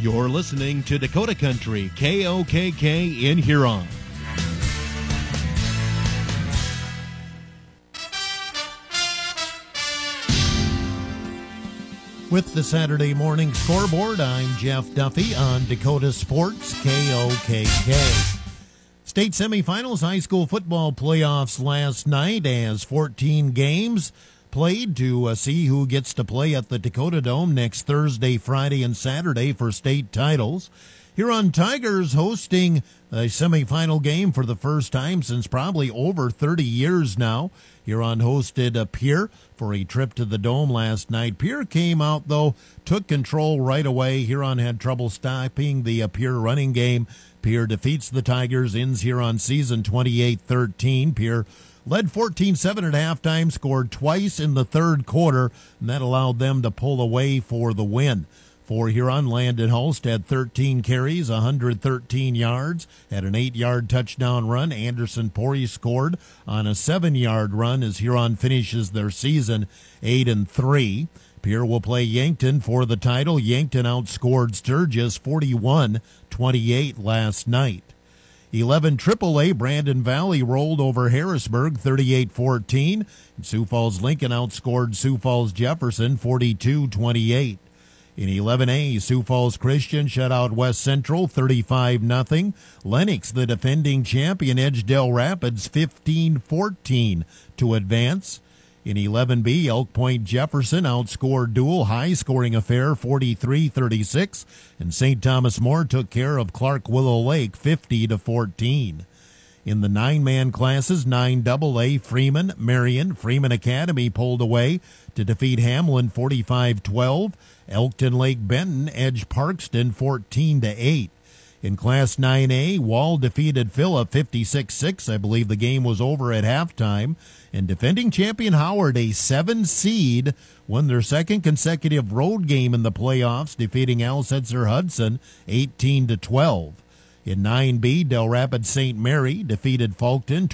You're listening to Dakota Country, KOKK in Huron. With the Saturday morning scoreboard, I'm Jeff Duffy on Dakota Sports, KOKK. State semifinals high school football playoffs last night as 14 games played to see who gets to play at the Dakota Dome next Thursday, Friday, and Saturday for state titles. Huron Tigers hosting a semifinal game for the first time since probably over 30 years now. Huron hosted Pierre for a trip to the Dome last night. Pierre came out, though, took control right away. Huron had trouble stopping the Pierre running game. Pierre defeats the Tigers, ends Huron season 28-13. Pierre led 14-7 at halftime, scored twice in the third quarter, and that allowed them to pull away for the win. For Huron, Landon Hulst had 13 carries, 113 yards, had an 8-yard touchdown run. Anderson Pori scored on a 7-yard run as Huron finishes their season 8-3. Pierre will play Yankton for the title. Yankton outscored Sturgis 41-28 last night. 11 AAA, Brandon Valley rolled over Harrisburg 38-14. Sioux Falls Lincoln outscored Sioux Falls Jefferson 42-28. In 11A, Sioux Falls Christian shut out West Central 35-0. Lennox, the defending champion, edged Del Rapids 15-14 to advance. In 11B, Elk Point Jefferson outscored Dual, high-scoring affair 43-36, and St. Thomas More took care of Clark Willow Lake 50-14. In the 9-man classes, 9AA, Freeman, Marion, Freeman Academy pulled away to defeat Hamlin 45-12. Elkton Lake Benton edged Parkston 14-8. In Class 9A, Wall defeated Phillip 56-6. I believe the game was over at halftime. And defending champion Howard, a 7 seed, won their second consecutive road game in the playoffs, defeating Alsetzer Hudson 18-12. In 9B, Del Rapids St. Mary defeated Fulton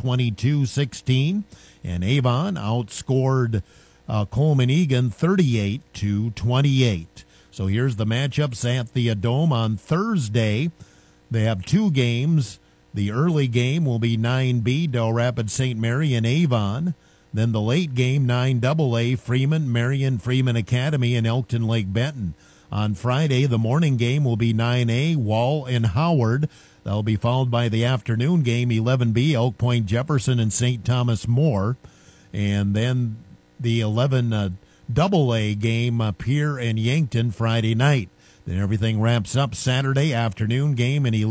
22-16. And Avon outscored Coleman Egan 38-28. So here's the matchups at the Dome on Thursday. They have 2 games. The early game will be 9B, Del Rapids St. Mary and Avon. Then the late game, 9AA, Freeman, Marion, Freeman Academy, and Elkton Lake Benton. On Friday, the morning game will be 9A, Wall and Howard. That'll be followed by the afternoon game, 11B, Elk Point Jefferson and St. Thomas More. And then the 11AA game, Pierre and Yankton, Friday night. Then everything wraps up Saturday afternoon game in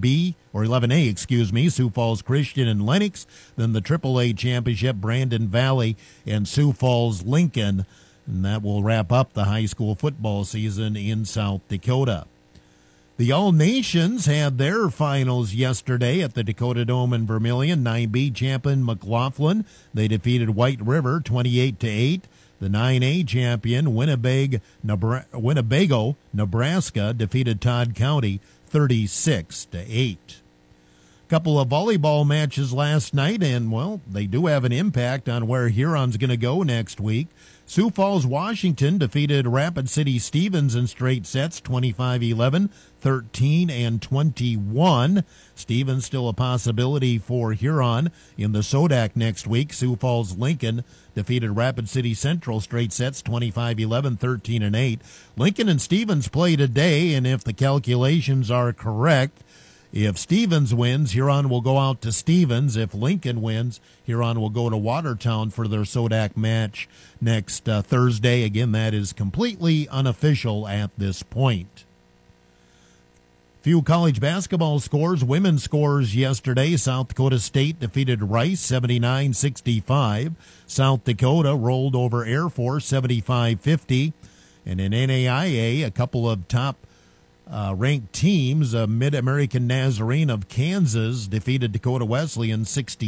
11A, Sioux Falls Christian and Lennox. Then the AAA championship, Brandon Valley and Sioux Falls Lincoln. And that will wrap up the high school football season in South Dakota. The All Nations had their finals yesterday at the Dakota Dome in Vermilion. 9B champion McLaughlin, they defeated White River 28-8. The 9A champion Winnebago, Nebraska, defeated Todd County 36-8. Couple of volleyball matches last night, and, well, they do have an impact on where Huron's going to go next week. Sioux Falls, Washington defeated Rapid City Stevens in straight sets, 25-11, 13, and 21. Stevens still a possibility for Huron in the Sodak next week. Sioux Falls Lincoln defeated Rapid City Central straight sets, 25-11, 13, and 8. Lincoln and Stevens play today, and if the calculations are correct, if Stevens wins, Huron will go out to Stevens. If Lincoln wins, Huron will go to Watertown for their Sodak match next Thursday. Again, that is completely unofficial at this point. Few college basketball scores. Women's scores yesterday. South Dakota State defeated Rice 79-65. South Dakota rolled over Air Force 75-50. And in NAIA, a couple of top ranked teams, Mid-American Nazarene of Kansas defeated Dakota Wesleyan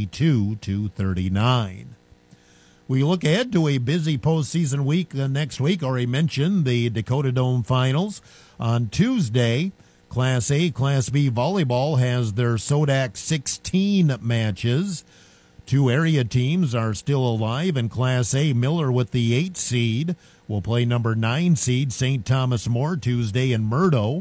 62-39. We look ahead to a busy postseason week next week. Already mentioned the Dakota Dome Finals. On Tuesday, Class A, Class B volleyball has their Sodak 16 matches. 2 area teams are still alive. In Class A, Miller with the 8 seed will play number 9 seed St. Thomas More Tuesday in Murdo.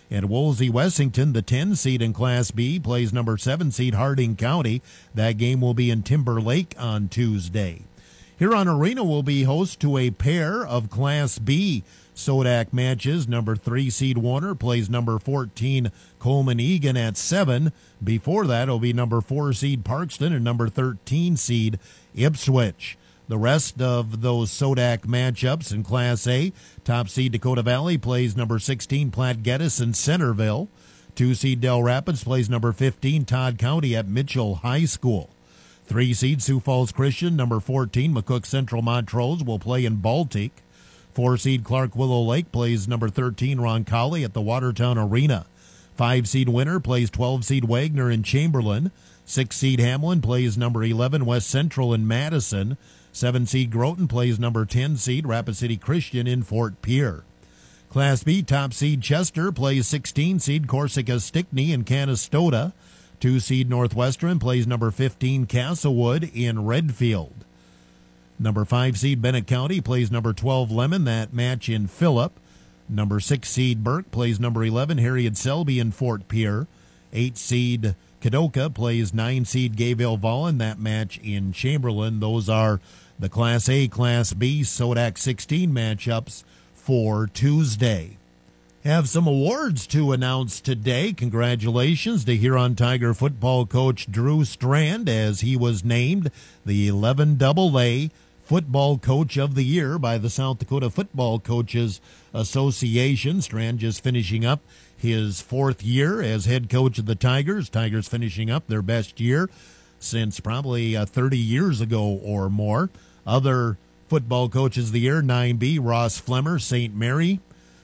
At Wolsey Wessington, the 10 seed in Class B plays number 7 seed Harding County. That game will be in Timber Lake on Tuesday. Huron Arena will be host to a pair of Class B Sodak matches. Number 3 seed Warner plays number 14 Coleman Egan at 7. Before that, it'll be number 4 seed Parkston and number 13 seed Ipswich. The rest of those Sodak matchups in Class A, top seed Dakota Valley plays number 16 Platte Geddes in Centerville. 2 seed Del Rapids plays number 15 Todd County at Mitchell High School. 3 seed Sioux Falls Christian, number 14 McCook Central Montrose will play in Baltic. 4 seed Clark Willow Lake plays number 13 Roncalli at the Watertown Arena. 5 seed Winter plays 12 seed Wagner in Chamberlain. 6 seed Hamlin plays number 11 West Central in Madison. 7 seed Groton plays number 10 seed Rapid City Christian in Fort Pierre. Class B top seed Chester plays 16 seed Corsica Stickney in Canastota. 2 seed Northwestern plays number 15 Castlewood in Redfield. Number 5 seed Bennett County plays number 12 Lemon, that match in Phillip. Number 6 seed Burke plays number 11 Harriet Selby in Fort Pierre. 8 seed Kadoka plays 9 seed Gayville Vollen, that match in Chamberlain. Those are the Class A, Class B, Sodak 16 matchups for Tuesday. Have some awards to announce today. Congratulations to Huron Tiger football coach Drew Strand, as he was named the 11AA Football Coach of the Year by the South Dakota Football Coaches Association. Strand just finishing up his 4th year as head coach of the Tigers. Tigers finishing up their best year since probably 30 years ago or more. Other football coaches of the year, 9B, Ross Flemmer, St. Mary.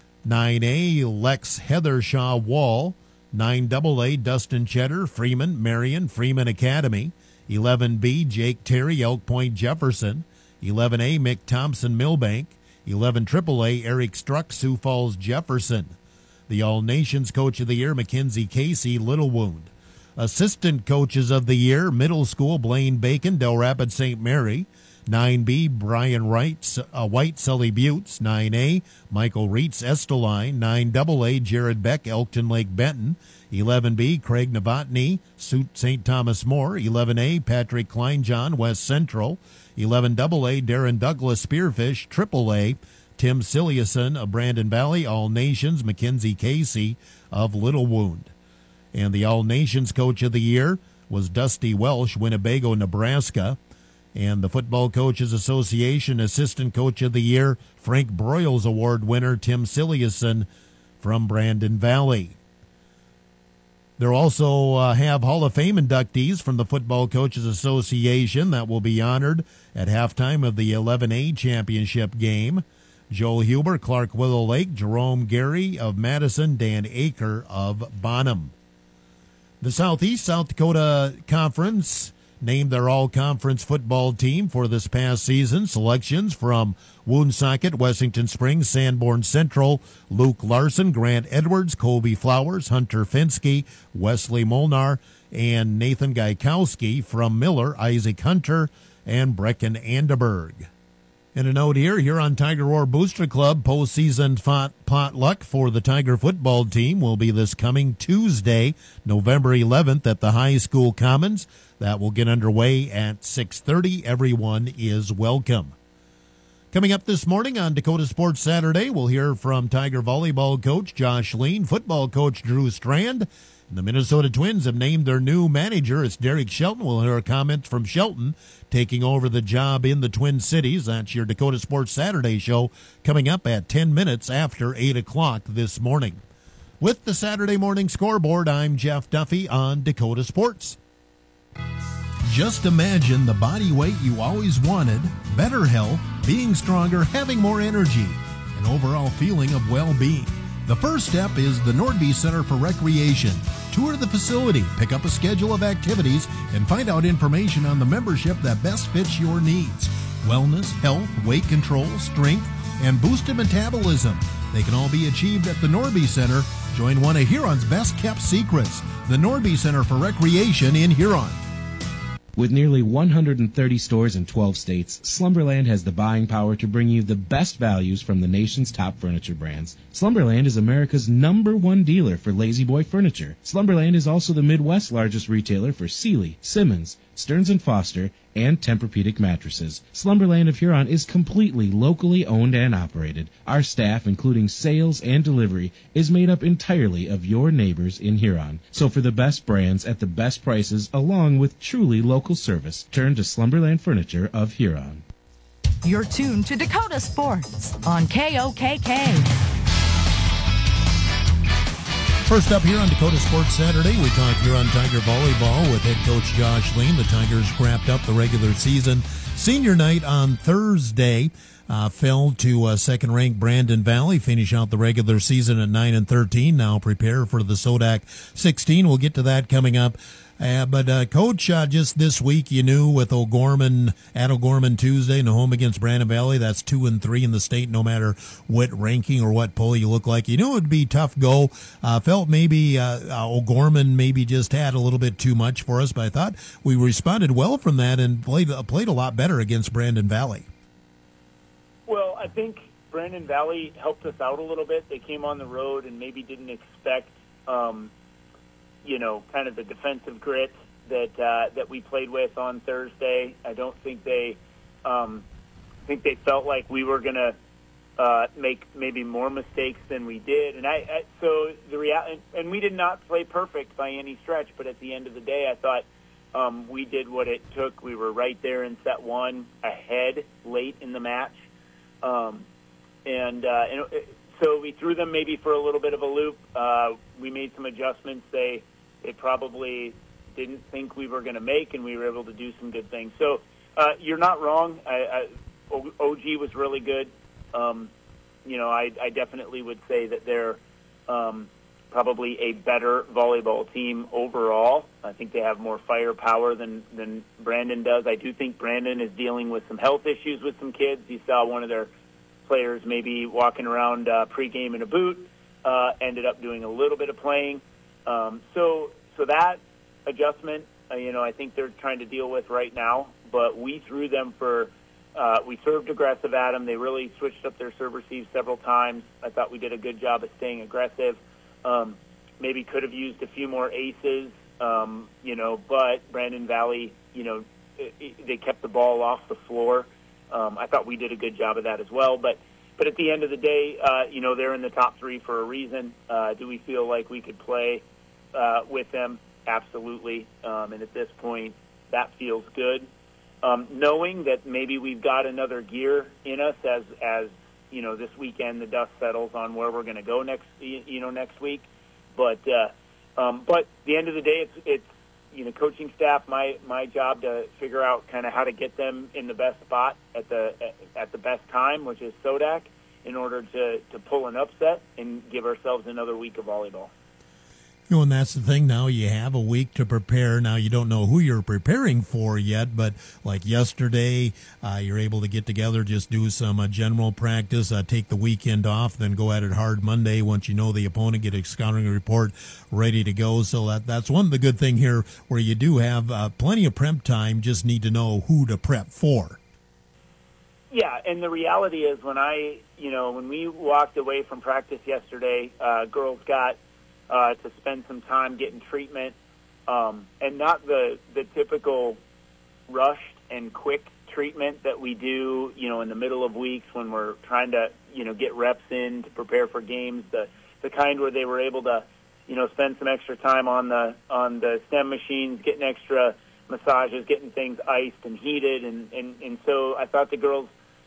9A, Lex Heathershaw Wall. 9AA, Dustin Cheddar, Freeman, Marion, Freeman Academy. 11B, Jake Terry, Elk Point Jefferson. 11A, Mick Thompson Millbank. 11 AAA, Eric Struck, Sioux Falls Jefferson. The All-Nations Coach of the Year, Mackenzie Casey, Little Wound. Assistant Coaches of the Year, Middle School, Blaine Bacon, Del Rapids St. Mary. 9B, Brian White, Sully Buttes. 9A, Michael Reitz, Esteline. 9AA, Jared Beck, Elkton Lake Benton. 11B, Craig Novotny, St. Thomas More. 11A, Patrick Kleinjohn, West Central. 11AA, Darren Douglas, Spearfish. AAA, Tim Siliuson of Brandon Valley. All Nations, Mackenzie Casey of Little Wound. And the All Nations Coach of the Year was Dusty Welsh, Winnebago, Nebraska. And the Football Coaches Association Assistant Coach of the Year, Frank Broyles Award winner Tim Siliuson from Brandon Valley. They'll also have Hall of Fame inductees from the Football Coaches Association that will be honored at halftime of the 11A championship game. Joel Huber, Clark Willow Lake, Jerome Gary of Madison, Dan Aker of Bonham. The Southeast South Dakota Conference named their all-conference football team for this past season. Selections from Woonsocket, Wessington Springs, Sanborn Central, Luke Larson, Grant Edwards, Colby Flowers, Hunter Finsky, Wesley Molnar, and Nathan Gaikowski. From Miller, Isaac Hunter, and Brecken Anderberg. And a note here on Tiger Roar Booster Club, postseason potluck for the Tiger football team will be this coming Tuesday, November 11th at the High School Commons. That will get underway at 6:30. Everyone is welcome. Coming up this morning on Dakota Sports Saturday, we'll hear from Tiger volleyball coach Josh Lean, football coach Drew Strand. And the Minnesota Twins have named their new manager. It's Derek Shelton. We'll hear comments from Shelton taking over the job in the Twin Cities. That's your Dakota Sports Saturday show coming up at 10 minutes after 8 o'clock this morning. With the Saturday Morning Scoreboard, I'm Jeff Duffy on Dakota Sports. Just imagine the body weight you always wanted, better health, being stronger, having more energy, an overall feeling of well-being. The first step is the Nordby Center for Recreation. Tour the facility, pick up a schedule of activities, and find out information on the membership that best fits your needs. Wellness, health, weight control, strength, and boosted metabolism. They can all be achieved at the Nordby Center. Join one of Huron's best-kept secrets, the Nordby Center for Recreation in Huron. With nearly 130 stores in 12 states, Slumberland has the buying power to bring you the best values from the nation's top furniture brands. Slumberland is America's #1 dealer for La-Z-Boy furniture. Slumberland is also the Midwest's largest retailer for Sealy, Simmons, Stearns & Foster, and Tempur-Pedic mattresses. Slumberland of Huron is completely locally owned and operated. Our staff, including sales and delivery, is made up entirely of your neighbors in Huron. So for the best brands at the best prices, along with truly local service, turn to Slumberland Furniture of Huron. You're tuned to Dakota Sports on KOKK. First up here on Dakota Sports Saturday, we talk Huron Tiger volleyball with head coach Josh Lean. The Tigers wrapped up the regular season senior night on Thursday. Fell to second-ranked Brandon Valley, finish out the regular season at 9-13. Now prepare for the Sodak 16. We'll get to that coming up. But Coach, just this week, you knew with O'Gorman at O'Gorman Tuesday and home against Brandon Valley, that's 2-3 in the state, no matter what ranking or what poll you look like. You knew it would be tough go. Felt maybe O'Gorman maybe just had a little bit too much for us, but I thought we responded well from that and played a lot better against Brandon Valley. Well, I think Brandon Valley helped us out a little bit. They came on the road and maybe didn't expect kind of the defensive grit that we played with on Thursday. I don't think they they felt like we were going to make maybe more mistakes than we did. And so and we did not play perfect by any stretch, but at the end of the day, I thought we did what it took. We were right there in set one, ahead late in the match. So we threw them maybe for a little bit of a loop. We made some adjustments they probably didn't think we were going to make, and we were able to do some good things. So you're not wrong. OG was really good. I definitely would say that they're probably a better volleyball team overall. I think they have more firepower than Brandon does. I do think Brandon is dealing with some health issues with some kids. You saw one of their players maybe walking around pregame in a boot, ended up doing a little bit of playing. So that adjustment, I think they're trying to deal with right now. But we threw them we served aggressive at them. They really switched up their serve receive several times. I thought we did a good job of staying aggressive. Maybe could have used a few more aces, but Brandon Valley, they kept the ball off the floor. I thought we did a good job of that as well. But at the end of the day, they're in the top three for a reason. Do we feel like we could play with them? Absolutely. And at this point, that feels good. Knowing that maybe we've got another gear in us as this weekend the dust settles on where we're going to go next week. But the end of the day, it's coaching staff, my job to figure out kind of how to get them in the best spot at the best time, which is Sodak, in order to pull an upset and give ourselves another week of volleyball. And that's the thing. Now you have a week to prepare. Now you don't know who you're preparing for yet, but like yesterday, you're able to get together, just do some general practice, take the weekend off, then go at it hard Monday once you know the opponent, get a scouting report ready to go. So that's one of the good thing here, where you do have plenty of prep time, just need to know who to prep for. Yeah, and the reality is when we walked away from practice yesterday, girls got to spend some time getting treatment, and not the typical rushed and quick treatment that we do, in the middle of weeks when we're trying to, get reps in to prepare for games. The kind where they were able to, spend some extra time on the stem machines, getting extra massages, getting things iced and heated, and so I thought the girls,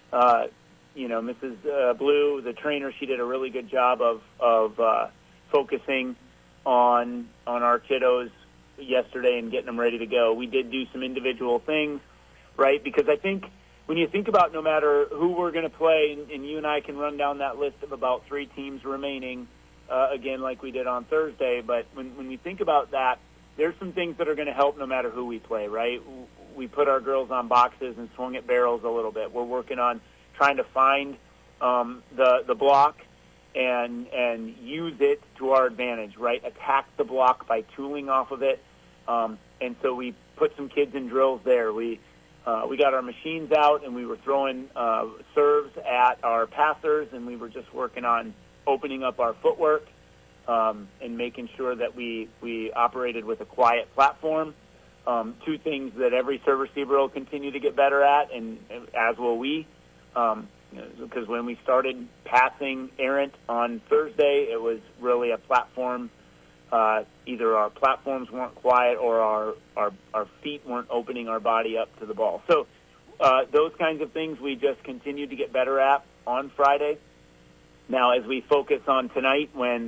Mrs. Blue, the trainer, she did a really good job of focusing on our kiddos yesterday and getting them ready to go. We did do some individual things, right? Because I think when you think about no matter who we're going to play, and you and I can run down that list of about 3 teams remaining, again, like we did on Thursday, but when we think about that, there's some things that are going to help no matter who we play, right? We put our girls on boxes and swung at barrels a little bit. We're working on trying to find the block and use it to our advantage, right? Attack the block by tooling off of it. And so we put some kids in drills there. We got our machines out, and we were throwing serves at our passers, and we were just working on opening up our footwork and making sure that we operated with a quiet platform. Two things that every serve receiver will continue to get better at, and as will we. Because when we started passing errant on Thursday, it was really a platform. Either our platforms weren't quiet or our feet weren't opening our body up to the ball. So those kinds of things we just continued to get better at on Friday. Now, as we focus on tonight when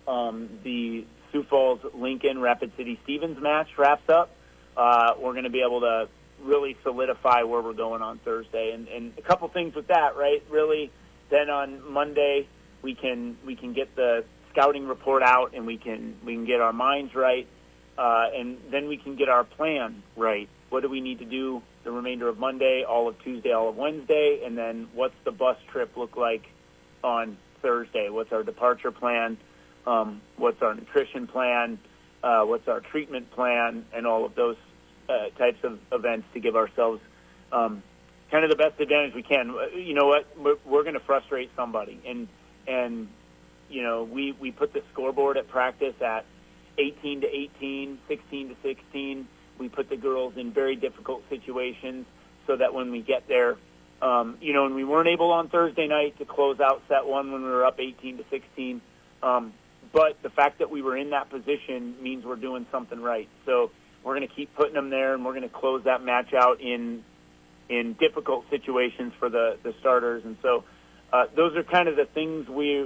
the Sioux Falls-Lincoln Rapid City-Stevens match wraps up, we're going to be able to really solidify where we're going on Thursday. And a couple things with that, right? Really, then on Monday we can get the scouting report out, and we can get our minds right, and then we can get our plan right. What do we need to do the remainder of Monday, all of Tuesday, all of Wednesday, and then what's the bus trip look like on Thursday? What's our departure plan? What's our nutrition plan? What's our treatment plan? And all of those types of events to give ourselves kind of the best advantage we can. You know what? We're going to frustrate somebody, and you know, we put the scoreboard at practice at 18 to 18, 16 to 16. We put the girls in very difficult situations so that when we get there, you know, and we weren't able on Thursday night to close out set one when we were up 18 to 16. But the fact that we were in that position means we're doing something right. So we're going to keep putting them there, and we're going to close that match out in difficult situations for the starters. And so those are kind of the things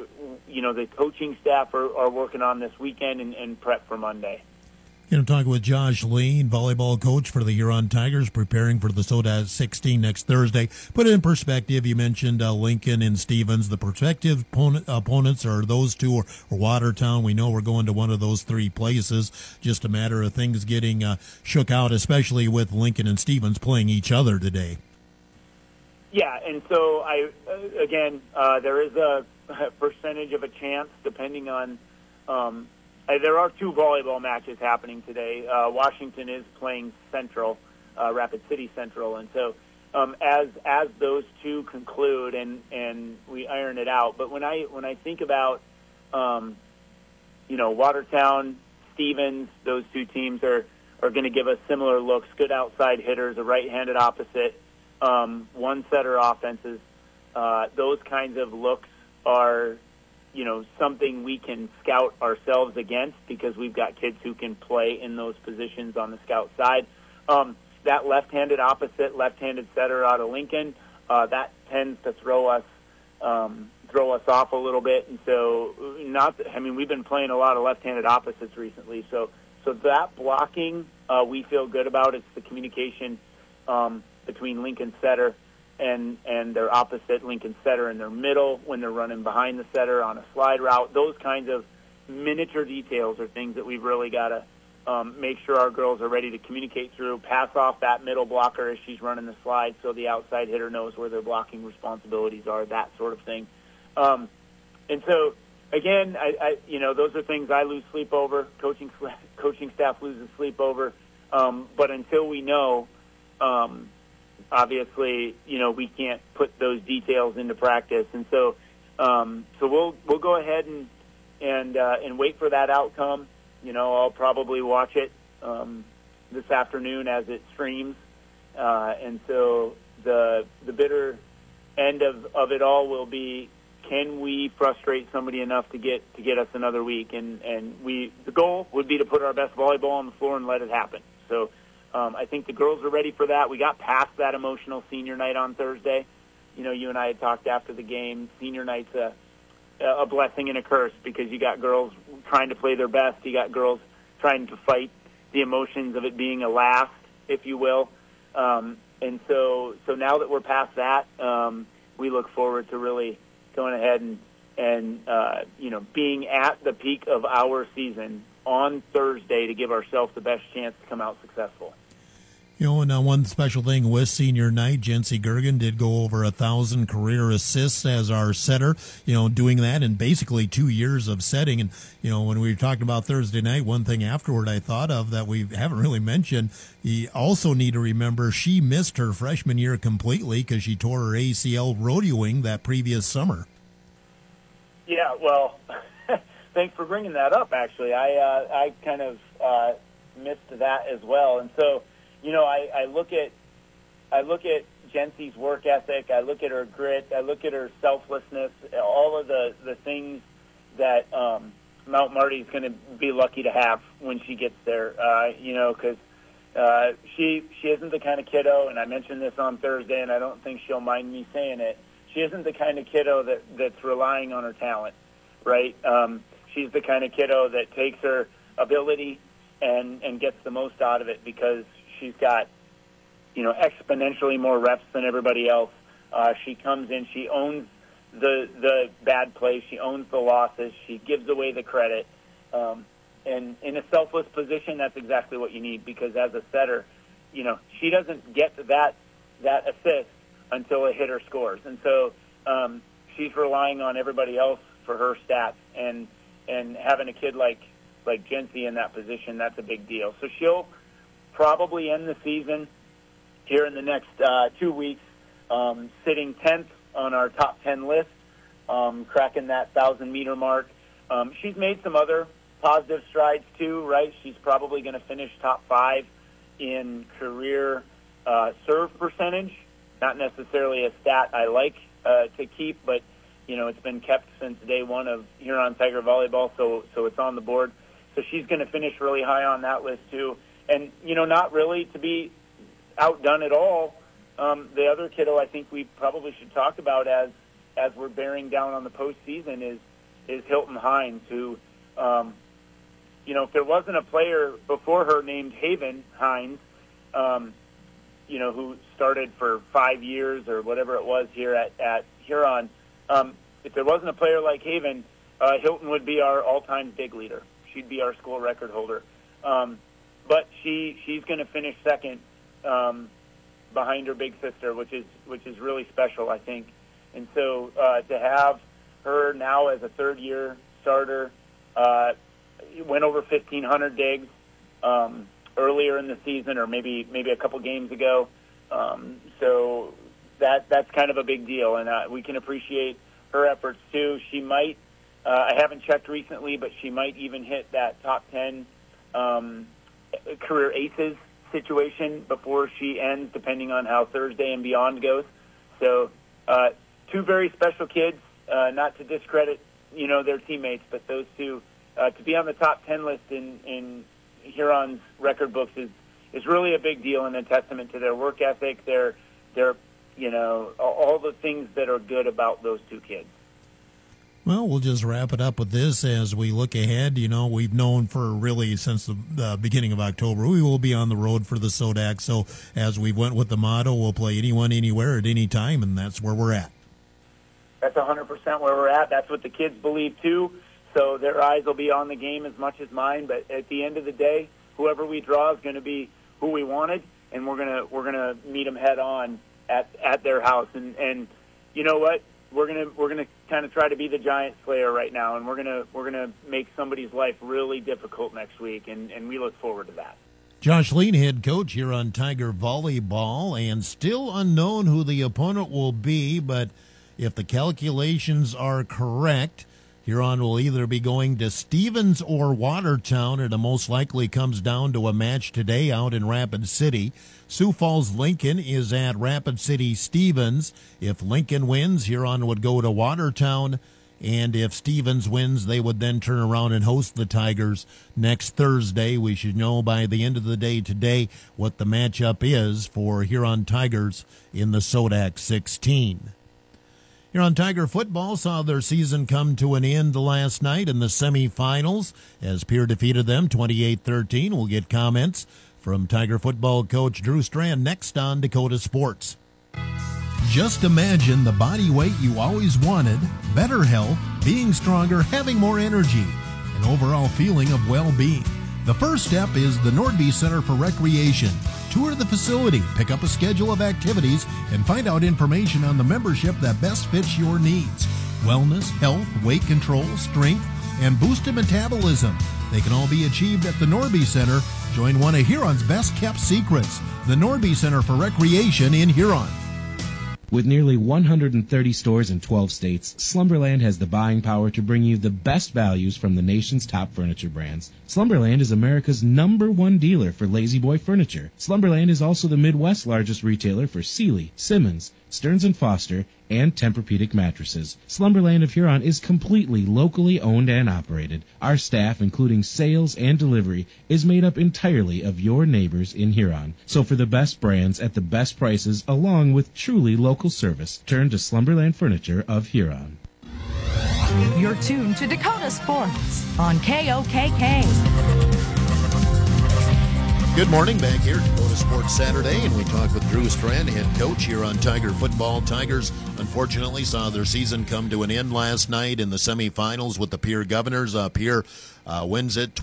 the coaching staff are working on this weekend and prep for Monday. Talking with Josh Lean, volleyball coach for the Huron Tigers, preparing for the SOTA 16 next Thursday. Put it in perspective, you mentioned Lincoln and Stevens. The prospective opponents are those two or Watertown. We know we're going to one of those three places. Just a matter of things getting shook out, especially with Lincoln and Stevens playing each other today. Yeah, and so there is a percentage of a chance depending on there are two volleyball matches happening today. Washington is playing Central, Rapid City Central, and so as those two conclude and we iron it out. But when I think about Watertown, Stevens, those two teams are going to give us similar looks. Good outside hitters, a right-handed opposite, one-setter offenses. Those kinds of looks are something we can scout ourselves against because we've got kids who can play in those positions on the scout side. That left-handed opposite, left-handed setter out of Lincoln, that tends to throw us off a little bit. And so we've been playing a lot of left-handed opposites recently. So that blocking we feel good about. It's the communication between Lincoln setter and their opposite Lincoln setter in their middle when they're running behind the setter on a slide route. Those kinds of miniature details are things that we've really got to make sure our girls are ready to communicate through, pass off that middle blocker as she's running the slide so the outside hitter knows where their blocking responsibilities are, that sort of thing. And so, again, I those are things I lose sleep over, coaching staff loses sleep over. But until we know, obviously, we can't put those details into practice, and so we'll go ahead and wait for that outcome. I'll probably watch it this afternoon as it streams, and so the bitter end of it all will be: can we frustrate somebody enough to get us another week? And the goal would be to put our best volleyball on the floor and let it happen. So. I think the girls are ready for that. We got past that emotional senior night on Thursday. You and I had talked after the game. Senior night's a blessing and a curse because you got girls trying to play their best. You got girls trying to fight the emotions of it being a last, if you will. And so now that we're past that, we look forward to really going ahead and being at the peak of our season on Thursday to give ourselves the best chance to come out successful. You know, and one special thing with senior night, Jency Gergen did go over 1,000 career assists as our setter, doing that in basically 2 years of setting. And, when we talked about Thursday night, one thing afterward I thought of that we haven't really mentioned, you also need to remember she missed her freshman year completely because she tore her ACL rodeoing that previous summer. Yeah, well, thanks for bringing that up, actually. I kind of missed that as well. And so, I look at Jency's work ethic. I look at her grit. I look at her selflessness. All of the things that Mount Marty's going to be lucky to have when she gets there. Because she isn't the kind of kiddo, and I mentioned this on Thursday, and I don't think she'll mind me saying it. She isn't the kind of kiddo that's relying on her talent, right? She's the kind of kiddo that takes her ability and gets the most out of it because she's got, exponentially more reps than everybody else. She comes in, she owns the bad plays, she owns the losses, she gives away the credit. And in a selfless position, that's exactly what you need because as a setter, she doesn't get that assist until a hitter scores. And so she's relying on everybody else for her stats. And having a kid like Jency in that position, that's a big deal. So she'll probably end the season here in the next 2 weeks, sitting 10th on our top 10 list, cracking that 1,000-meter mark. She's made some other positive strides too, right? She's probably going to finish top 5 in career serve percentage. Not necessarily a stat I like to keep, but it's been kept since day one of Huron Tiger volleyball, so it's on the board. So she's going to finish really high on that list too. And not really to be outdone at all. The other kiddo I think we probably should talk about as we're bearing down on the postseason is Hilton Hines, who if there wasn't a player before her named Haven Hines, who started for 5 years or whatever it was here at Huron, if there wasn't a player like Haven, Hilton would be our all-time dig leader. She'd be our school record holder. But she's going to finish second behind her big sister, which is really special, I think. And so to have her now as a third-year starter, went over 1,500 digs earlier in the season, or maybe a couple games ago. So that's kind of a big deal, and we can appreciate her efforts too. She might, I haven't checked recently, but she might even hit that top 10 career aces situation before she ends, depending on how Thursday and beyond goes. So two very special kids, not to discredit, their teammates, but those two, to be on the top 10 list in Huron's record books is really a big deal and a testament to their work ethic, their all the things that are good about those two kids. Well, we'll just wrap it up with this as we look ahead. We've known for really since the beginning of October, we will be on the road for the SODAC. So as we went with the motto, we'll play anyone, anywhere, at any time, and that's where we're at. That's 100% where we're at. That's what the kids believe, too. So their eyes will be on the game as much as mine. But at the end of the day, whoever we draw is going to be who we wanted, and we're gonna meet them head on at their house. And you know what? We're gonna kind of try to be the giant slayer right now, and we're gonna make somebody's life really difficult next week, and we look forward to that. Josh Lean, head coach here on Tiger Volleyball, and still unknown who the opponent will be, but if the calculations are correct, Huron will either be going to Stevens or Watertown, and it most likely comes down to a match today out in Rapid City. Sioux Falls Lincoln is at Rapid City Stevens. If Lincoln wins, Huron would go to Watertown, and if Stevens wins, they would then turn around and host the Tigers next Thursday. We should know by the end of the day today what the matchup is for Huron Tigers in the SODAC 16. Huron Tiger football saw their season come to an end last night in the semifinals as Pierre defeated them 28-13. We'll get comments from Tiger football coach Drew Strand next on Dakota Sports. Just imagine the body weight you always wanted, better health, being stronger, having more energy, an overall feeling of well-being. The first step is the Nordby Center for Recreation. Tour the facility, pick up a schedule of activities, and find out information on the membership that best fits your needs. Wellness, health, weight control, strength, and boosted metabolism. They can all be achieved at the Norby Center. Join one of Huron's best-kept secrets, the Norby Center for Recreation in Huron. With nearly 130 stores in 12 states, Slumberland has the buying power to bring you the best values from the nation's top furniture brands. Slumberland is America's #1 dealer for Lazy Boy furniture. Slumberland is also the Midwest's largest retailer for Sealy, Simmons, Stearns & Foster, and Tempur-Pedic mattresses. Slumberland of Huron is completely locally owned and operated. Our staff, including sales and delivery, is made up entirely of your neighbors in Huron. So for the best brands at the best prices, along with truly local service, turn to Slumberland Furniture of Huron. You're tuned to Dakota Sports on KOKK. Good morning, back here, Dakota Sports Saturday, and we talk with Drew Strand, head coach here on Tiger Football. Tigers, unfortunately, saw their season come to an end last night in the semifinals with the Pierre Governors. Pierre wins it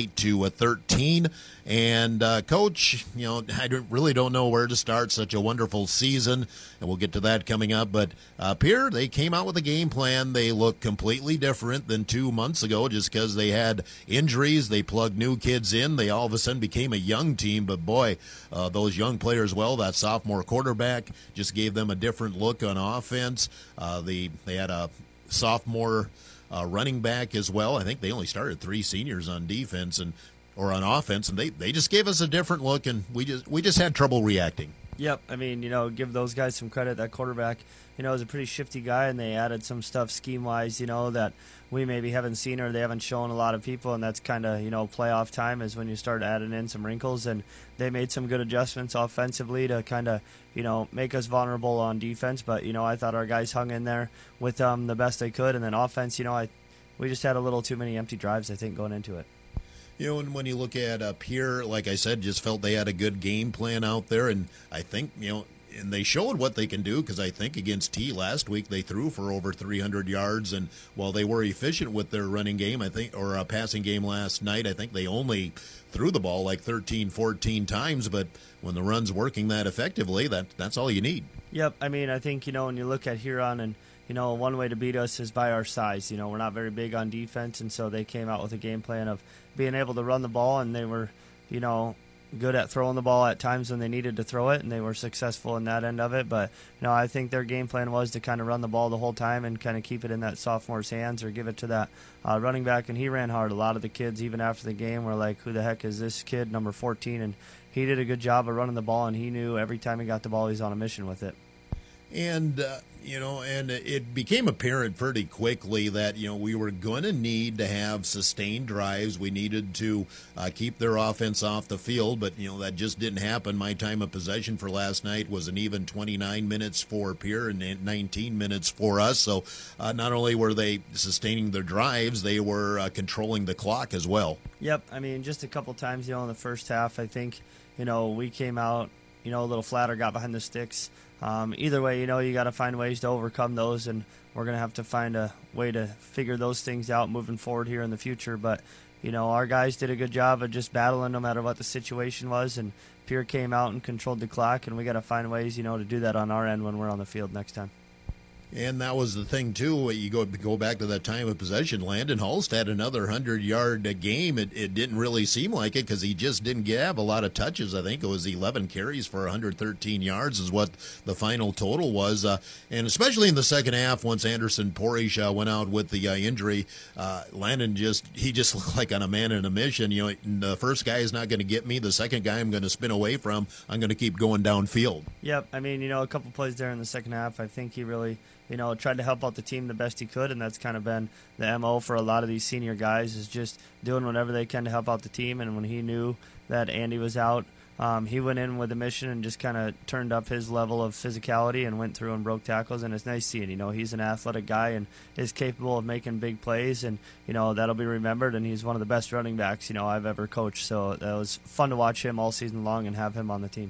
28-13. And, Coach, I really don't know where to start. Such a wonderful season, and we'll get to that coming up. But Pierre, they came out with a game plan. They look completely different than 2 months ago just because they had injuries. They plugged new kids in. They all of a sudden became a young team. But, boy, those young players, that sophomore quarterback just gave them a different look on offense. They had a sophomore running back as well. I think they only started 3 seniors on defense or on offense, and they just gave us a different look, and we just had trouble reacting. Yep, I mean, give those guys some credit. That quarterback, is a pretty shifty guy, and they added some stuff scheme-wise, that we maybe haven't seen or they haven't shown a lot of people, and that's kind of, playoff time is when you start adding in some wrinkles, and they made some good adjustments offensively to kind of, make us vulnerable on defense, but, I thought our guys hung in there with the best they could, and then offense, we just had a little too many empty drives, I think, going into it. And when you look at Pierre, like I said, just felt they had a good game plan out there, and I think, and they showed what they can do because I think against T last week they threw for over 300 yards, and while they were efficient with their running game, or passing game last night, I think they only threw the ball like 13, 14 times, but when the run's working that effectively, that's all you need. Yep, I mean, I think, when you look at Huron and one way to beat us is by our size. We're not very big on defense, and so they came out with a game plan of being able to run the ball, and they were, good at throwing the ball at times when they needed to throw it, and they were successful in that end of it. But, I think their game plan was to kind of run the ball the whole time and kind of keep it in that sophomore's hands or give it to that running back, and he ran hard. A lot of the kids, even after the game, were like, who the heck is this kid, number 14? And he did a good job of running the ball, and he knew every time he got the ball, he's on a mission with it. And, and it became apparent pretty quickly that, we were going to need to have sustained drives. We needed to keep their offense off the field, but, that just didn't happen. My time of possession for last night was an even 29 minutes for Pierre and 19 minutes for us. So not only were they sustaining their drives, they were controlling the clock as well. Yep. I mean, just a couple times, in the first half, I think, we came out, a little flatter, got behind the sticks. Either way, you got to find ways to overcome those, and we're going to have to find a way to figure those things out moving forward here in the future. But, our guys did a good job of just battling no matter what the situation was, and Pierre came out and controlled the clock, and we got to find ways, to do that on our end when we're on the field next time. And that was the thing, too. You go back to that time of possession. Landon Hulst had another 100-yard game. It didn't really seem like it because he just didn't have a lot of touches. I think it was 11 carries for 113 yards is what the final total was. And especially in the second half, once Anderson Porish went out with the injury, Landon just looked like on a man in a mission. The first guy is not going to get me. The second guy I'm going to spin away from. I'm going to keep going downfield. Yep. I mean, a couple plays there in the second half, I think he really – tried to help out the team the best he could, and that's kind of been the MO for a lot of these senior guys is just doing whatever they can to help out the team. And when he knew that Andy was out, he went in with a mission and just kind of turned up his level of physicality and went through and broke tackles. And it's nice seeing, he's an athletic guy and is capable of making big plays, and, that'll be remembered. And he's one of the best running backs, I've ever coached. So that was fun to watch him all season long and have him on the team.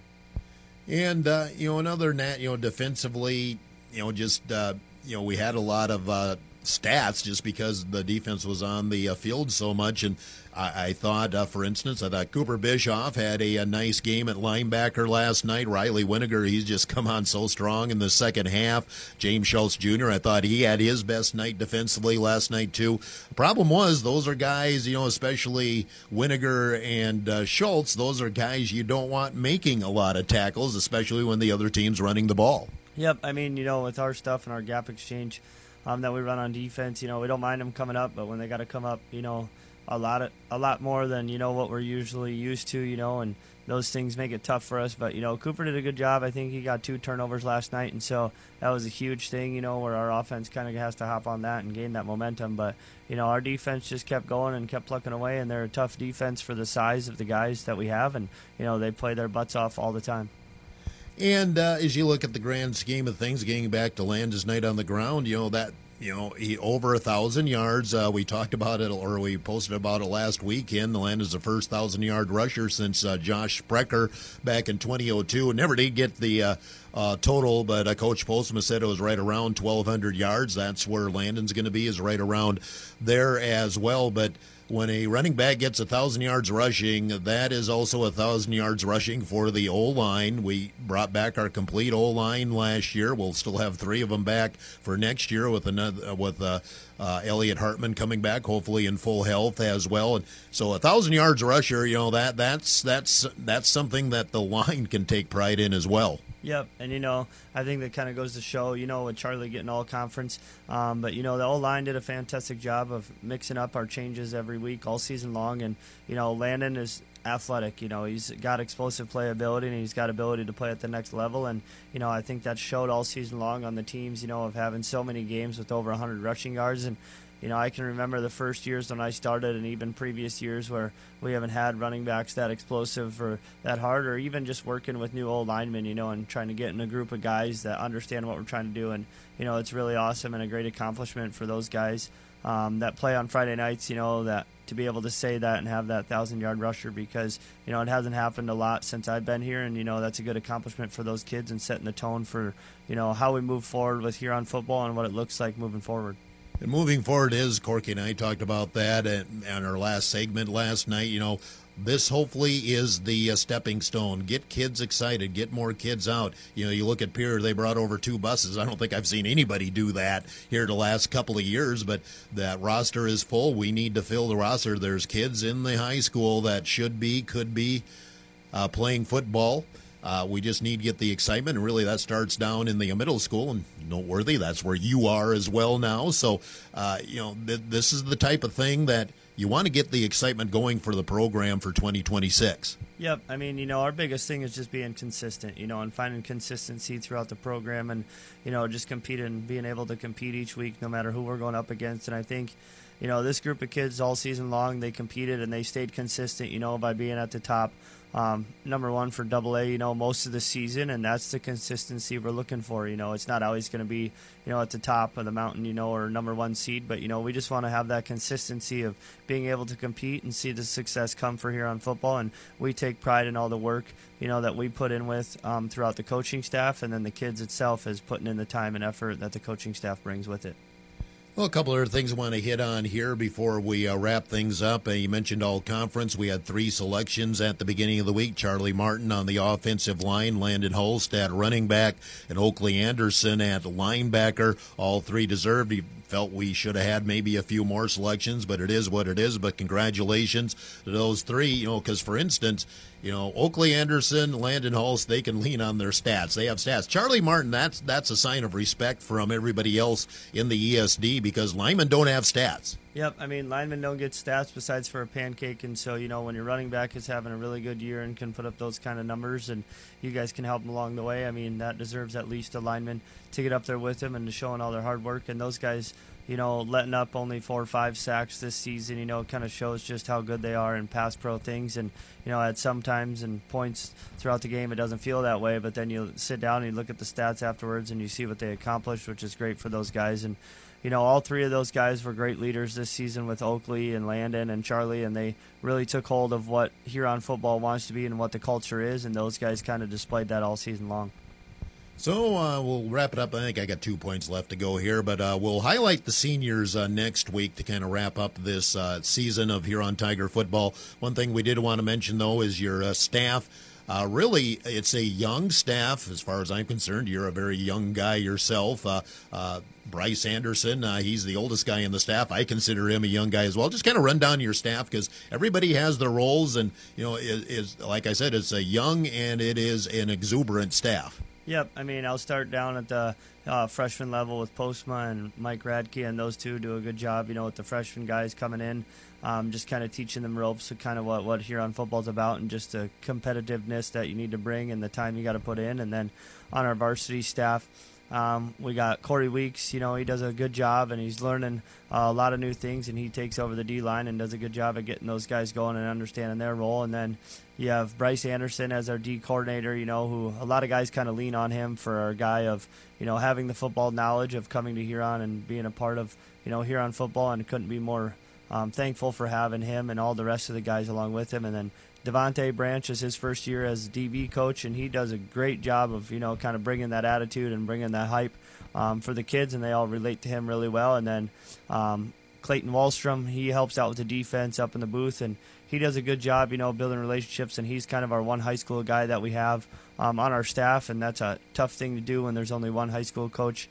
And, another than that, defensively, we had a lot of stats just because the defense was on the field so much. And I thought, for instance, Cooper Bischoff had a nice game at linebacker last night. Riley Winiger, he's just come on so strong in the second half. James Schultz Jr., I thought he had his best night defensively last night too. The problem was those are guys, especially Winiger and Schultz, those are guys you don't want making a lot of tackles, especially when the other team's running the ball. Yep, I mean, with our stuff and our gap exchange that we run on defense, we don't mind them coming up, but when they got to come up, a lot more than what we're usually used to, and those things make it tough for us. But Cooper did a good job. I think he got 2 turnovers last night, and so that was a huge thing, where our offense kind of has to hop on that and gain that momentum. But our defense just kept going and kept plucking away, and they're a tough defense for the size of the guys that we have, and they play their butts off all the time. And as you look at the grand scheme of things, getting back to Landon's night on the ground, he over 1,000 yards. We talked about it, or we posted about it last weekend. Landon's the first 1,000-yard rusher since Josh Sprecher back in 2002. Never did get the total, but Coach Postma said it was right around 1,200 yards. That's where Landon's going to be, is right around there as well. But when a running back gets 1,000 yards rushing, that is also 1,000 yards rushing for the O-line. We brought back our complete O-line last year. We'll still have 3 of them back for next year with Elliot Hartman coming back, hopefully in full health as well. And so 1,000 yards rusher, that's something that the line can take pride in as well. Yep, and I think that kind of goes to show, with Charlie getting all conference, but the O-line did a fantastic job of mixing up our changes every week all season long, and Landon is athletic. He's got explosive playability, and he's got ability to play at the next level, and I think that showed all season long on the teams, of having so many games with over 100 rushing yards. And I can remember the first years when I started, and even previous years where we haven't had running backs that explosive or that hard, or even just working with new old linemen, and trying to get in a group of guys that understand what we're trying to do. And, it's really awesome and a great accomplishment for those guys that play on Friday nights, that to be able to say that and have that 1,000-yard rusher, because, it hasn't happened a lot since I've been here. And, that's a good accomplishment for those kids and setting the tone for, how we move forward with Huron football and what it looks like moving forward. And moving forward Corky and I talked about that on our last segment last night. This hopefully is the stepping stone. Get kids excited. Get more kids out. You look at Pierre, they brought over 2 buses. I don't think I've seen anybody do that here the last couple of years, but that roster is full. We need to fill the roster. There's kids in the high school that could be playing football. We just need to get the excitement, and really that starts down in the middle school, and noteworthy, that's where you are as well now. So, this is the type of thing that you want to get the excitement going for the program for 2026. Yep. I mean, our biggest thing is just being consistent, and finding consistency throughout the program, and, just competing, being able to compete each week no matter who we're going up against. And I think, this group of kids all season long, they competed and they stayed consistent, by being at the top. Number 1 for AA, most of the season, and that's the consistency we're looking for. It's not always going to be, at the top of the mountain, or number 1 seed, but, we just want to have that consistency of being able to compete and see the success come for Huron football. And we take pride in all the work, that we put in with throughout the coaching staff, and then the kids itself is putting in the time and effort that the coaching staff brings with it. Well, a couple other things I want to hit on here before we wrap things up. You mentioned all conference. We had 3 selections at the beginning of the week. Charlie Martin on the offensive line, Landon Holst at running back, and Oakley Anderson at linebacker. All 3 deserved. He felt we should have had maybe a few more selections, but it is what it is. But congratulations to those 3, because, for instance, Oakley Anderson, Landon Holst, they can lean on their stats. They have stats. Charlie Martin, that's a sign of respect from everybody else in the ESD, because linemen don't have stats. Yep, I mean, linemen don't get stats besides for a pancake, and so, when your running back is having a really good year and can put up those kind of numbers, and you guys can help them along the way, I mean, that deserves at least a lineman to get up there with them and to showing all their hard work. And those guys, letting up only 4 or 5 sacks this season, kind of shows just how good they are in pass pro things. And, at some times and points throughout the game, it doesn't feel that way, but then you sit down and you look at the stats afterwards and you see what they accomplished, which is great for those guys. And, all 3 of those guys were great leaders this season with Oakley and Landon and Charlie, and they really took hold of what Huron football wants to be and what the culture is, and those guys kind of displayed that all season long. So we'll wrap it up. I think I got 2 points left to go here, but we'll highlight the seniors next week to kind of wrap up this season of Huron Tiger football. One thing we did want to mention, though, is your staff. Really, it's a young staff as far as I'm concerned. You're a very young guy yourself. Bryce Anderson, he's the oldest guy in the staff. I consider him a young guy as well. Just kind of run down your staff because everybody has their roles, and is like I said, it's a young and it is an exuberant staff. Yep, I mean, I'll start down at the freshman level with Postma and Mike Radke, and those two do a good job, with the freshman guys coming in, just kind of teaching them ropes of kind of what Huron football's about and just the competitiveness that you need to bring and the time you got to put in. And then on our varsity staff, we got Corey Weeks. He does a good job, and he's learning a lot of new things, and he takes over the D-line and does a good job of getting those guys going and understanding their role. And then you have Bryce Anderson as our D coordinator, who a lot of guys kind of lean on him for our guy of, having the football knowledge of coming to Huron and being a part of, Huron football, and couldn't be more thankful for having him and all the rest of the guys along with him. And then Devontae Branch is his first year as DB coach, and he does a great job of, kind of bringing that attitude and bringing that hype for the kids, and they all relate to him really well. And then Clayton Wallstrom, he helps out with the defense up in the booth, and he does a good job, building relationships, and he's kind of our one high school guy that we have on our staff, and that's a tough thing to do when there's only one high school coach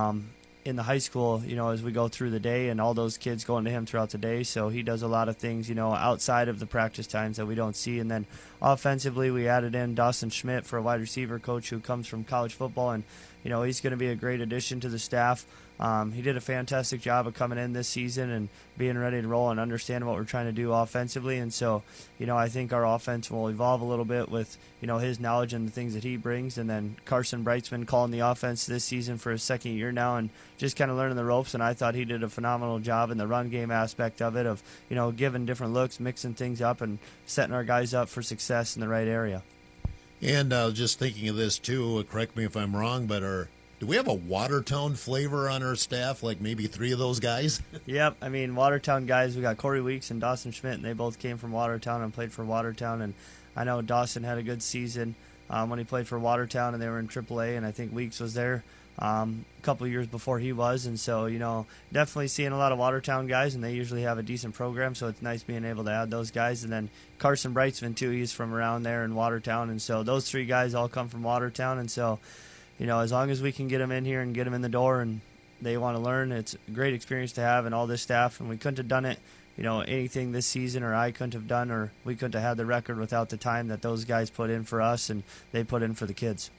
in the high school, as we go through the day, and all those kids going to him throughout the day. So he does a lot of things, outside of the practice times that we don't see. And then offensively, we added in Dawson Schmidt for a wide receiver coach who comes from college football, and he's going to be a great addition to the staff. He did a fantastic job of coming in this season and being ready to roll and understand what we're trying to do offensively. And so, I think our offense will evolve a little bit with, his knowledge and the things that he brings. And then Carson Brightsman calling the offense this season for his second year now and just kind of learning the ropes. And I thought he did a phenomenal job in the run game aspect of it of, giving different looks, mixing things up, and setting our guys up for success in the right area. And just thinking of this, too, correct me if I'm wrong, but do we have a Watertown flavor on our staff, like maybe 3 of those guys? Yep. I mean, Watertown guys, we got Corey Weeks and Dawson Schmidt, and they both came from Watertown and played for Watertown. And I know Dawson had a good season when he played for Watertown, and they were in AAA, and I think Weeks was there a couple of years before he was. And so, definitely seeing a lot of Watertown guys, and they usually have a decent program, so it's nice being able to add those guys. And then Carson Brightsman, too, he's from around there in Watertown. And so those 3 guys all come from Watertown. And so, as long as we can get them in here and get them in the door and they want to learn, it's a great experience to have and all this staff. And we couldn't have done it, anything this season, or I couldn't have done, or we couldn't have had the record without the time that those guys put in for us and they put in for the kids.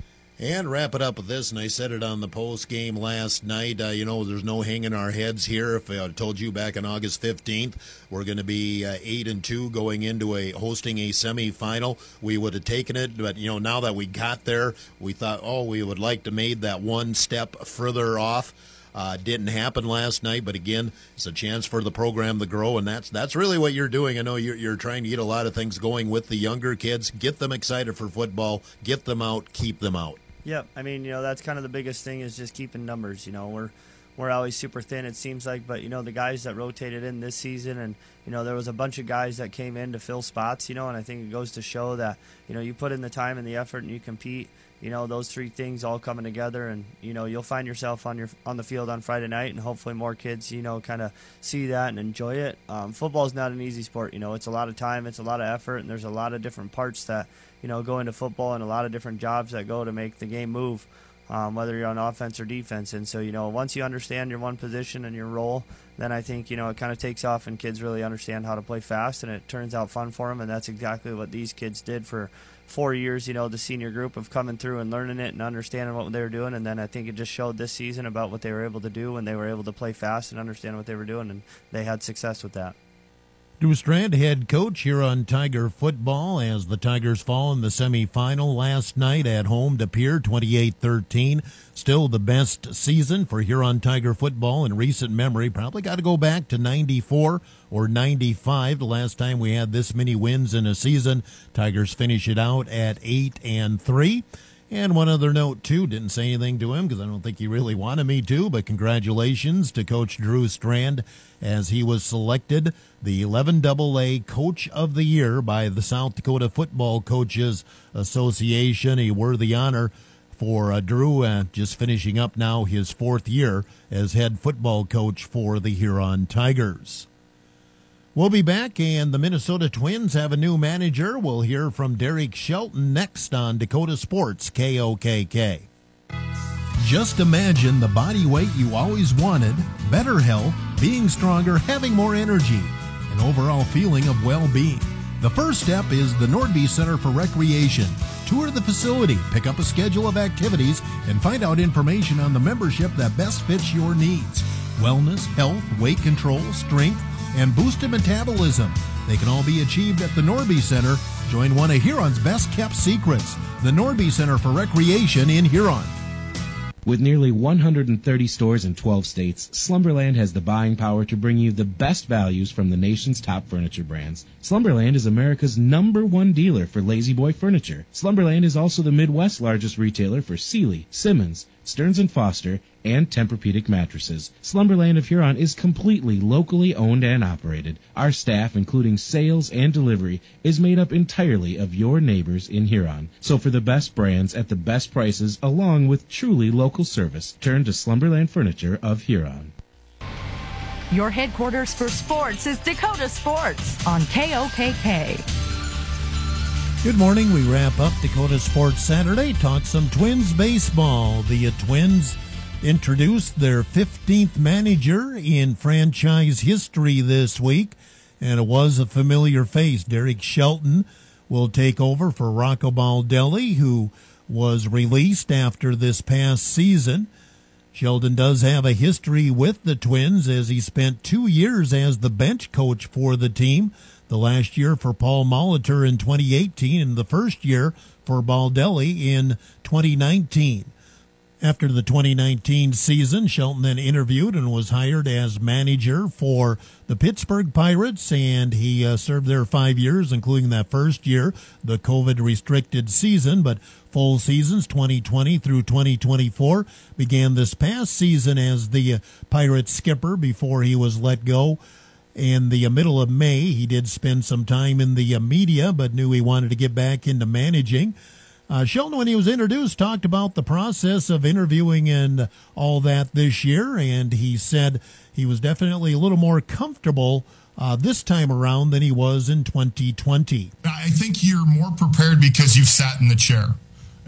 And wrap it up with this, and I said it on the post game last night. There's no hanging our heads here. If I told you back on August 15th we're going to be 8-2 going into hosting a semifinal, we would have taken it. But now that we got there, we thought, we would like to made that one step further off. Didn't happen last night, but again, it's a chance for the program to grow, and that's really what you're doing. I know you're trying to get a lot of things going with the younger kids, get them excited for football, get them out, keep them out. Yep. I mean, that's kind of the biggest thing is just keeping numbers. We're always super thin, it seems like, but, the guys that rotated in this season, and, there was a bunch of guys that came in to fill spots, and I think it goes to show that, you put in the time and the effort and you compete, those 3 things all coming together, and, you'll find yourself on the field on Friday night, and hopefully more kids, kind of see that and enjoy it. Football is not an easy sport. It's a lot of time, it's a lot of effort, and there's a lot of different parts that, go into football, and a lot of different jobs that go to make the game move, whether you're on offense or defense. And so, once you understand your one position and your role, then I think, it kind of takes off and kids really understand how to play fast, and it turns out fun for them. And that's exactly what these kids did for 4 years, the senior group of coming through and learning it and understanding what they were doing. And then I think it just showed this season about what they were able to do when they were able to play fast and understand what they were doing, and they had success with that. Drew Strand, head coach here on Tiger football, as the Tigers fall in the semifinal last night at home to Pierre, 28-13. Still the best season for Huron Tiger football in recent memory. Probably got to go back to 94 or 95, the last time we had this many wins in a season. Tigers finish it out at 8-3. And one other note, too, didn't say anything to him because I don't think he really wanted me to, but congratulations to Coach Drew Strand as he was selected the 11AA Coach of the Year by the South Dakota Football Coaches Association, a worthy honor for Drew, just finishing up now his 4th year as head football coach for the Huron Tigers. We'll be back, and the Minnesota Twins have a new manager. We'll hear from Derek Shelton next on Dakota Sports KOKK. Just imagine the body weight you always wanted, better health, being stronger, having more energy, an overall feeling of well-being. The first step is the Nordby Center for Recreation. Tour the facility, pick up a schedule of activities, and find out information on the membership that best fits your needs. Wellness, health, weight control, strength, and boosted metabolism. They can all be achieved at the Nordby Center. Join one of Huron's best-kept secrets, the Nordby Center for Recreation in Huron. With nearly 130 stores in 12 states, Slumberland has the buying power to bring you the best values from the nation's top furniture brands. Slumberland is America's #1 dealer for Lazy Boy furniture. Slumberland is also the Midwest's largest retailer for Sealy, Simmons, Stearns & Foster, and Tempur-Pedic mattresses. Slumberland of Huron is completely locally owned and operated. Our staff, including sales and delivery, is made up entirely of your neighbors in Huron. So for the best brands at the best prices, along with truly local service, turn to Slumberland Furniture of Huron. Your headquarters for sports is Dakota Sports on KOKK. Good morning. We wrap up Dakota Sports Saturday. Talk some Twins baseball. The Twins introduced their 15th manager in franchise history this week, and it was a familiar face. Derek Shelton will take over for Rocco Baldelli, who was released after this past season. Shelton does have a history with the Twins, as he spent 2 years as the bench coach for the team. The last year for Paul Molitor in 2018, and the first year for Baldelli in 2019. After the 2019 season, Shelton then interviewed and was hired as manager for the Pittsburgh Pirates, and he served there 5 years, including that first year, the COVID-restricted season, but full seasons 2020 through 2024, began this past season as the Pirates skipper before he was let go. In the middle of May, he did spend some time in the media, but knew he wanted to get back into managing. Shelton, when he was introduced, talked about the process of interviewing and all that this year, and he said he was definitely a little more comfortable this time around than he was in 2020. I think you're more prepared because you've sat in the chair.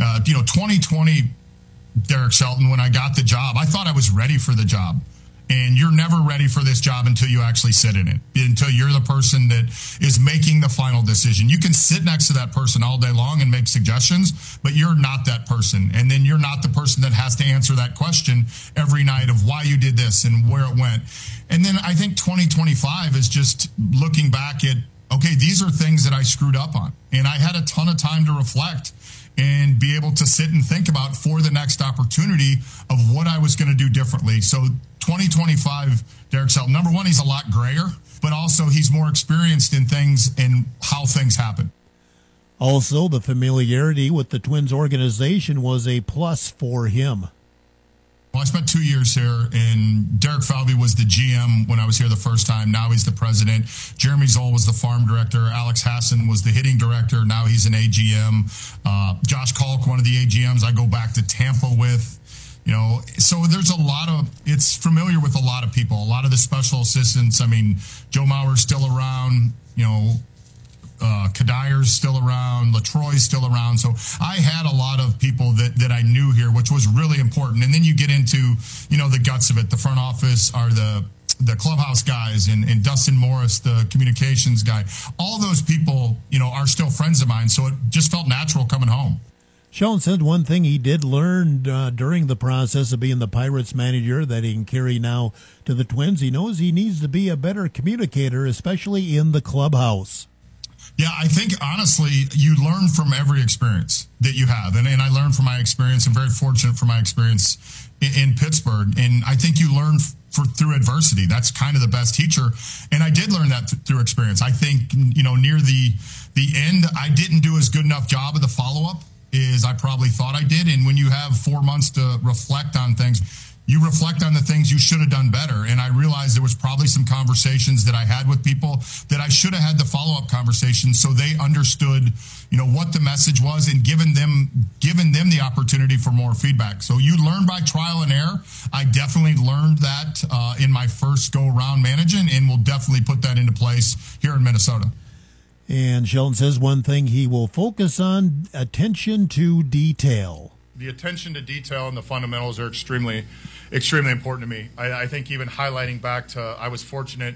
2020, Derek Shelton, when I got the job, I thought I was ready for the job. And you're never ready for this job until you actually sit in it, until you're the person that is making the final decision. You can sit next to that person all day long and make suggestions, but you're not that person. And then you're not the person that has to answer that question every night of why you did this and where it went. And then I think 2025 is just looking back at, okay, these are things that I screwed up on. And I had a ton of time to reflect and be able to sit and think about for the next opportunity of what I was going to do differently. So 2025, Derek Shelton, number one, he's a lot grayer, but also he's more experienced in things and how things happen. Also, the familiarity with the Twins organization was a plus for him. Well, I spent 2 years here, and Derek Falvey was the GM when I was here the first time. Now he's the president. Jeremy Zoll was the farm director. Alex Hassan was the hitting director. Now he's an AGM. Josh Kalk, one of the AGMs I go back to Tampa with. So there's it's familiar with a lot of people, a lot of the special assistants. I mean, Joe Mauer's still around, Kadyr's still around, LaTroy's still around. So I had a lot of people that I knew here, which was really important. And then you get into, the guts of it. The front office are the clubhouse guys and Dustin Morris, the communications guy. All those people, are still friends of mine. So it just felt natural coming home. Shelton said one thing he did learn during the process of being the Pirates manager that he can carry now to the Twins. He knows he needs to be a better communicator, especially in the clubhouse. Yeah, I think, honestly, you learn from every experience that you have. And I learned from my experience. I'm very fortunate for my experience in Pittsburgh. And I think you learn through adversity. That's kind of the best teacher. And I did learn that through experience. I think, near the end, I didn't do as good enough job of the follow-up as I probably thought I did. And when you have 4 months to reflect on things, you reflect on the things you should have done better. And I realized there was probably some conversations that I had with people that I should have had the follow-up conversations so they understood, what the message was and given them the opportunity for more feedback. So you learn by trial and error. I definitely learned that in my first go-around managing, and we'll definitely put that into place here in Minnesota. And Shelton says one thing he will focus on, attention to detail. The attention to detail and the fundamentals are extremely important to me. I think even highlighting back to, I was fortunate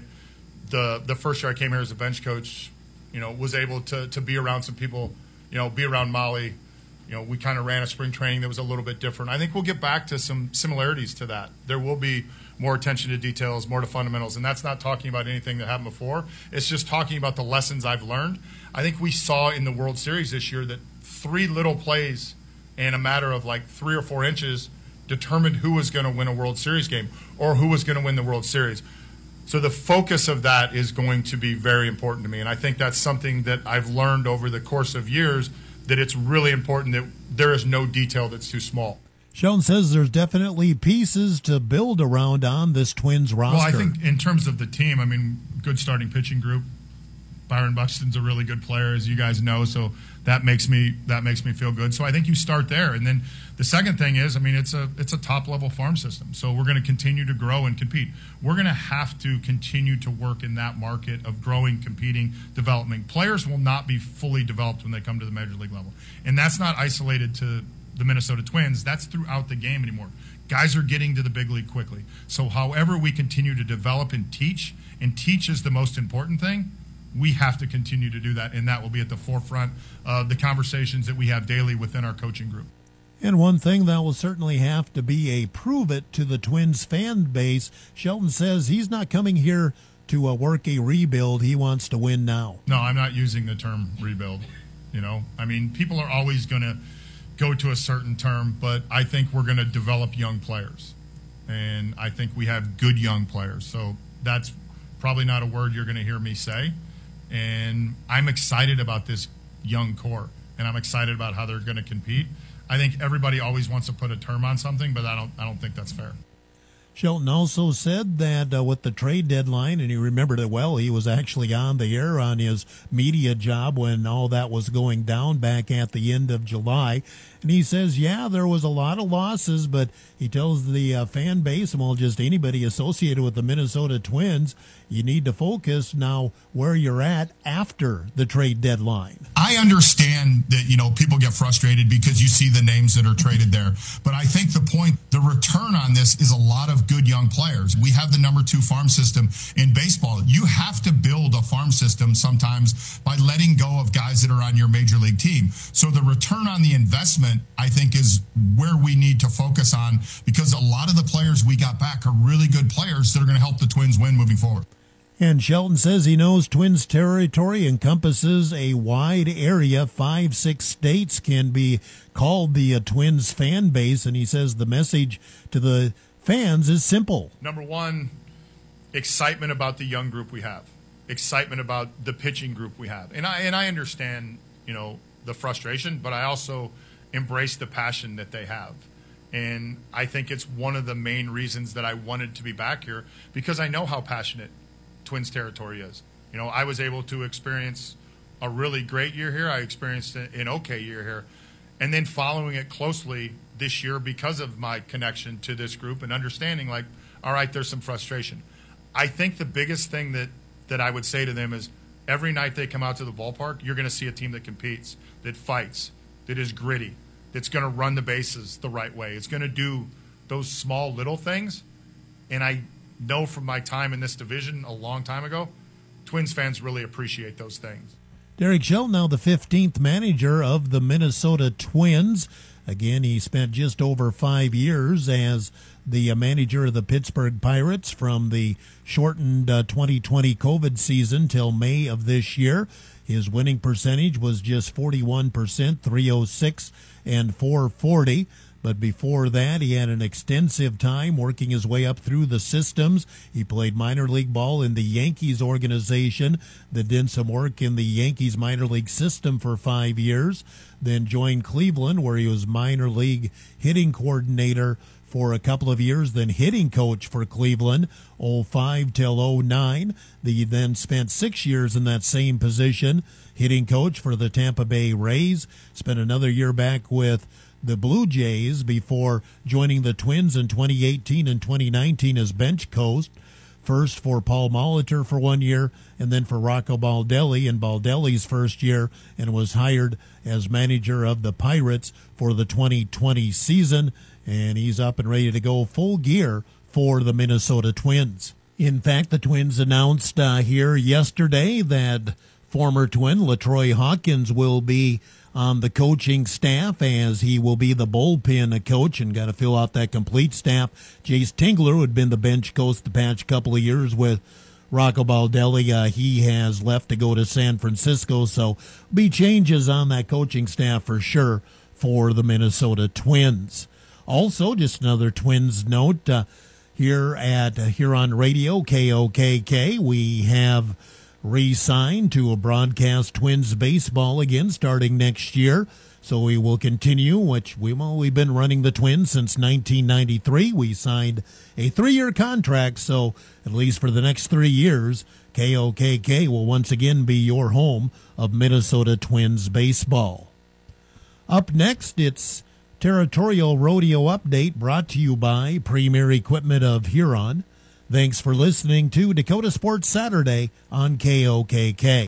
the first year I came here as a bench coach, was able to be around some people, be around Molly. We kind of ran a spring training that was a little bit different. I think we'll get back to some similarities to that. There will be more attention to details, more to fundamentals, and that's not talking about anything that happened before. It's just talking about the lessons I've learned. I think we saw in the World Series this year that 3 little plays in a matter of like 3 or 4 inches determined who was going to win a World Series game or who was going to win the World Series. So the focus of that is going to be very important to me, and I think that's something that I've learned over the course of years, that it's really important that there is no detail that's too small. Shelton says there's definitely pieces to build around on this Twins roster. Well, I think in terms of the team, good starting pitching group. Byron Buxton's a really good player, as you guys know, so that makes me feel good. So I think you start there, and then the second thing is, it's a top level farm system. So we're going to continue to grow and compete. We're going to have to continue to work in that market of growing, competing, developing. Players will not be fully developed when they come to the major league level, and that's not isolated to the Minnesota Twins. That's throughout the game anymore. Guys are getting to the big league quickly. So however we continue to develop and teach is the most important thing. We have to continue to do that, and that will be at the forefront of the conversations that we have daily within our coaching group. And one thing that will certainly have to be a prove it to the Twins fan base. Shelton says he's not coming here to work a rebuild. He wants to win now. No, I'm not using the term rebuild. People are always going to go to a certain term, but I think we're going to develop young players, and I think we have good young players. So that's probably not a word you're going to hear me say. And I'm excited about this young core, and I'm excited about how they're going to compete. I think everybody always wants to put a term on something, but I don't think that's fair. Shelton also said that with the trade deadline, and he remembered it well, he was actually on the air on his media job when all that was going down back at the end of July. And he says, there was a lot of losses, but he tells the fan base, and just anybody associated with the Minnesota Twins, you need to focus now where you're at after the trade deadline. I understand that, people get frustrated because you see the names that are traded there. But I think the return on this is a lot of good young players. We have the number 2 farm system in baseball. You have to build a farm system sometimes by letting go of guys that are on your major league team. So the return on the investment, I think, is where we need to focus on, because a lot of the players we got back are really good players that are going to help the Twins win moving forward. And Shelton says he knows Twins territory encompasses a wide area. 5-6 states can be called the Twins fan base, and he says the message to the fans is simple. Number 1, excitement about the young group we have, excitement about the pitching group we have, and I understand the frustration, but I also embrace the passion that they have. And I think it's one of the main reasons that I wanted to be back here, because I know how passionate Twins territory is. I was able to experience a really great year here. I experienced an okay year here. And then following it closely this year because of my connection to this group and understanding, all right, there's some frustration. I think the biggest thing that I would say to them is every night they come out to the ballpark, you're going to see a team that competes, that fights, that is gritty, that's going to run the bases the right way. It's going to do those small little things. And I know from my time in this division a long time ago, Twins fans really appreciate those things. Derek Shelton, now the 15th manager of the Minnesota Twins. Again, he spent just over 5 years as the manager of the Pittsburgh Pirates from the shortened 2020 COVID season till May of this year. His winning percentage was just 41%, .306 and .440. But before that, he had an extensive time working his way up through the systems. He played minor league ball in the Yankees organization, then did some work in the Yankees minor league system for 5 years, then joined Cleveland, where he was minor league hitting coordinator for a couple of years, then hitting coach for Cleveland, 05 till 09. He then spent 6 years in that same position, hitting coach for the Tampa Bay Rays, spent another year back with the Blue Jays before joining the Twins in 2018 and 2019 as bench coach. First for Paul Molitor for 1 year, and then for Rocco Baldelli in Baldelli's first year, and was hired as manager of the Pirates for the 2020 season. And he's up and ready to go full gear for the Minnesota Twins. In fact, the Twins announced here yesterday that former Twin LaTroy Hawkins will be on the coaching staff, as he will be the bullpen coach and got to fill out that complete staff. Jace Tingler, who had been the bench coach the past couple of years with Rocco Baldelli, he has left to go to San Francisco, so be changes on that coaching staff for sure for the Minnesota Twins. Also, just another Twins note, here at Huron Radio, KOKK, we have re-signed to a broadcast Twins baseball again starting next year. So we will continue, which we've been running the Twins since 1993. We signed a 3-year contract, so at least for the next 3 years, KOKK will once again be your home of Minnesota Twins baseball. Up next, it's Territorial Rodeo Update brought to you by Premier Equipment of Huron. Thanks for listening to Dakota Sports Saturday on KOKK.